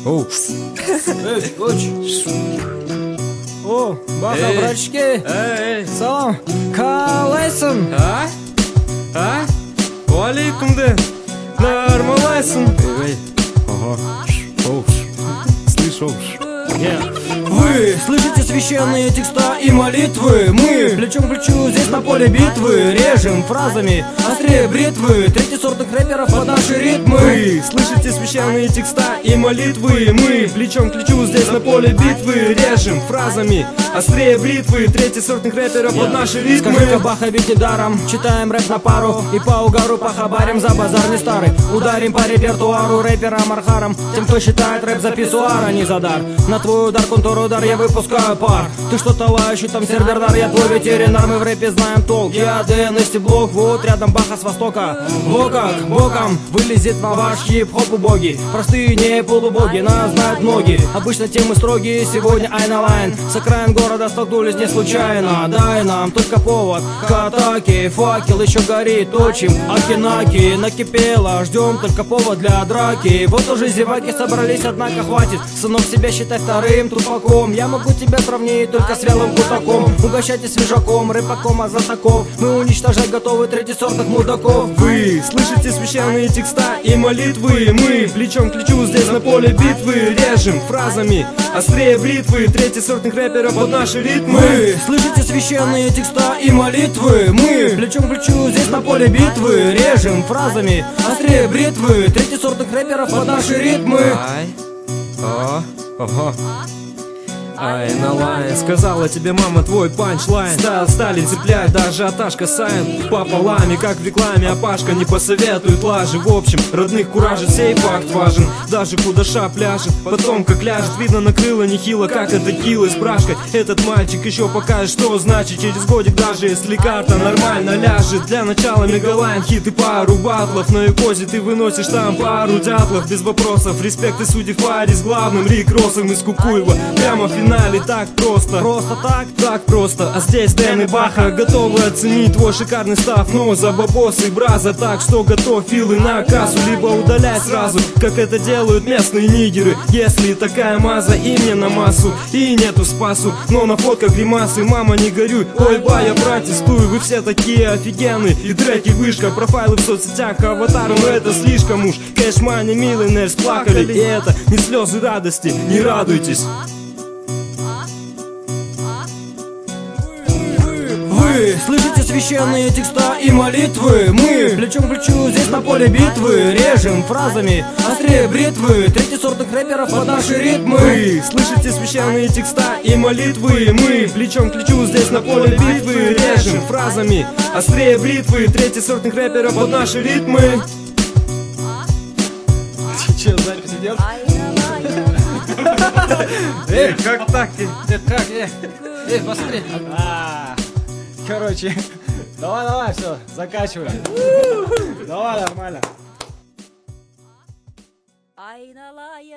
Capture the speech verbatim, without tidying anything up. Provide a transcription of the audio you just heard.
Упс. О, баха, братчики. Эй, Салам. Қалайсың? А? А? Уалейкумды. Нормалайсың. Эй, ага. Оу. Слышь, оу. Вы слышите священные текста и молитвы? Мы плечом к плечу здесь на поле битвы. Режем фразами острее бритвы третьесортных рэперов под наши ритмы. Вы слышите священные текста и молитвы? Мы плечом к плечу здесь на поле битвы. Режем фразами острее бритвы третьесортных рэперов под наши ритмы. Скажи-ка, баха, ведь не даром читаем рэп на пару и по угару похабарим за базар не старый. Ударим по репертуару рэперам архарам, тем, кто считает рэп за писсуар, а не за дар. На твой удар, контур удар, я выпускаю пар. Ты что-то лающий, там сервердар, я твой ветеринар. Мы в рэпе знаем толк, я ДН и блок. Вот рядом баха с востока. Во как, боком вылезет на ваш хип-хоп убогий. Простые, не полубоги, нас знают многие. Обычно темы строгие, сегодня айналайн. С окраин города столкнулись не случайно. Дай нам только повод к атаке. Факел еще горит, точим акинаки. Накипело, ждем только повод для драки. Вот уже зеваки собрались, однако хватит. Сынок, себя считай вторым тупаком. Я могу тебя сравнить только с вялым кутаком. Угощайте свежаком, рыбаком, а знатоков мы уничтожать готовы третьесортных мудаков. Вы слышите священные текста и молитвы? Мы плечом к плечу здесь на поле битвы. Режем фразами острее бритвы третьесортных рэперов под наши ритмы. Вы слышите священные текста и молитвы? Мы плечом к плечу здесь на поле битвы. Режем фразами острее бритвы третьесортных рэперов под наши ритмы. Ай, о, ого. Ай, на лайн, сказала тебе мама твой панчлайн. Стал Сталин цепляет, даже аташ касаем пополами, как в рекламе, а Пашка не посоветует лажи. В общем, родных куражит, сей факт важен. Даже кудаша пляшет, потом как ляжет, видно накрыло нехило, как это кило с брашкой. Этот мальчик еще покажет, что значит через годик, даже если карта нормально ляжет. Для начала мегалайн, хит и пару батлов. На юкозе ты выносишь там пару дятлов. Без вопросов, респект и судьи в паре с главным Рик Россом из Кукуева. Прямо в финале так просто. Просто так? Так просто. А здесь Дэн и Баха готовы оценить твой шикарный став. Но за бабосы и браза, так что готов филы на кассу. Либо удаляй сразу, как это делают местные нигеры. Если такая маза и мне на массу, и нету спасу, но на фотках гримасы. Мама, не горюй, ой, ба, я протестую. Вы все такие офигенные, и треки вышка. Профайлы в соцсетях, аватары, но это слишком уж. Кэшмани, миллионер сплакали, и это не слезы радости, не радуйтесь. Вы слышите священные текста и молитвы? Мы плечом к плечу здесь на поле битвы. Режем фразами острее бритвы третьесортных рэперов под наши ритмы. Вы слышите священные текста и молитвы? Мы плечом к плечу здесь на поле битвы. Режем фразами острее бритвы третьесортных рэперов под наши ритмы. Че, запись идет? Эй, как так? Как? Эй, посмотри. Короче, давай, давай, все, заканчивай. Давай, нормально. Айналайын